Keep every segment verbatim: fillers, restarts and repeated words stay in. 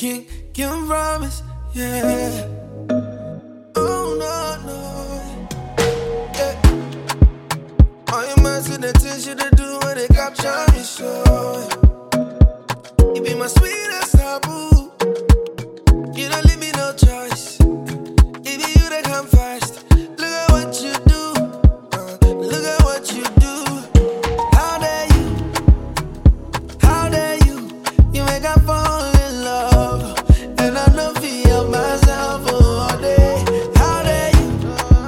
can't, can't promise, yeah. Oh no, no, yeah. All your minds and the things you do when they capture me, so you be my sweetest taboo. You don't leave me no choice. If you that come first, look at what you do. Uh, look at what you do. How dare you? How dare you? You make I fall in love, and I know feel myself all day. How dare you?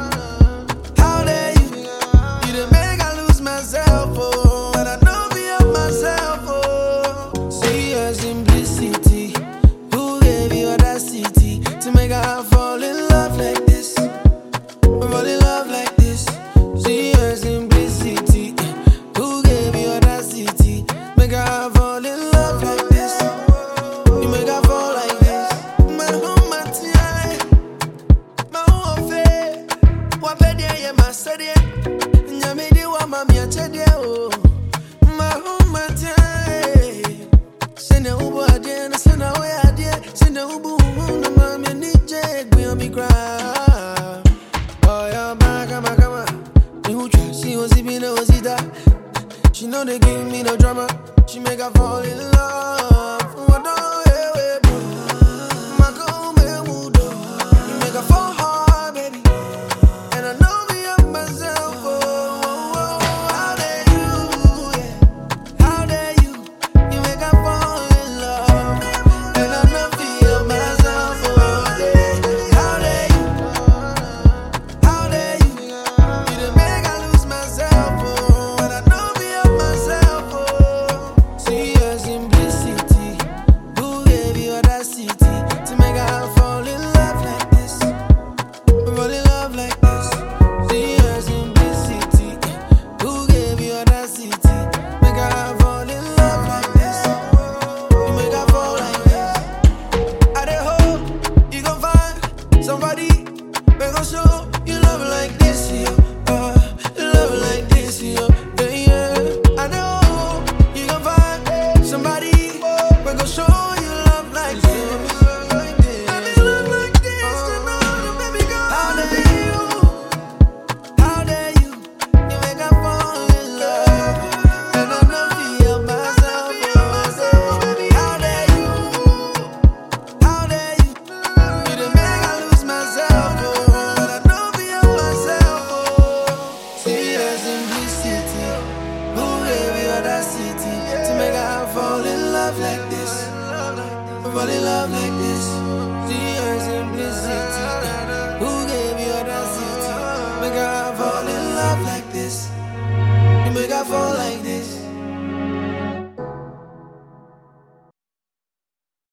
How dare you? You done make I lose myself, oh, and I know feel myself, oh. See your simplicity. Who gave you audacity to make I fall in love like this? Fall in love like this. See your simplicity. Who gave you audacity? Make I fall in love like this. You make I fall like this. My home, my tie, my home affair. What bed yeah, my study. Nyamidi wa mami achede oh. My home, my tie. Send a ubo adie, na send a way adie. Send a ubo na mami nije gbe on me cry. Oh yeah, ma kama kama. Ni who try, she was even no was it. She know they give me no drama. She make her fall in love. What do you way, bro? My girl, me mood. You make her fall hard, baby. And I know me of myself. Oh, oh, oh. How dare you? Yeah. How dare you? You make her fall in love, and I know feel myself. Oh, yeah. How dare you? How dare you? You done make I lose myself. Oh, and I know me of myself. Oh, see your simplicity. Who gave you audacity to make I fall in love like this? Fall in love like this. See your simplicity. Who gave you audacity? Make I fall in love like this. You make I fall like this. I dey hope you gon' find somebody that gon' show you love like this, yo. Uh, love like this, yo. Yeah, yeah. I dey hope you gon' find somebody that gon' show you love like this. Baby, love like this, you know, baby girl. How dare you? How dare you? You make I fall in love, and I know feel myself. Oh, baby, how dare you? How dare you? You done make I lose myself, oh, and I know feel myself. Oh, see your simplicity. Who gave you audacity to make I fall in love like this? Fall in love like this. See your simplicity. Who gave you audacity? Make I fall in love like this. You make I fall like this.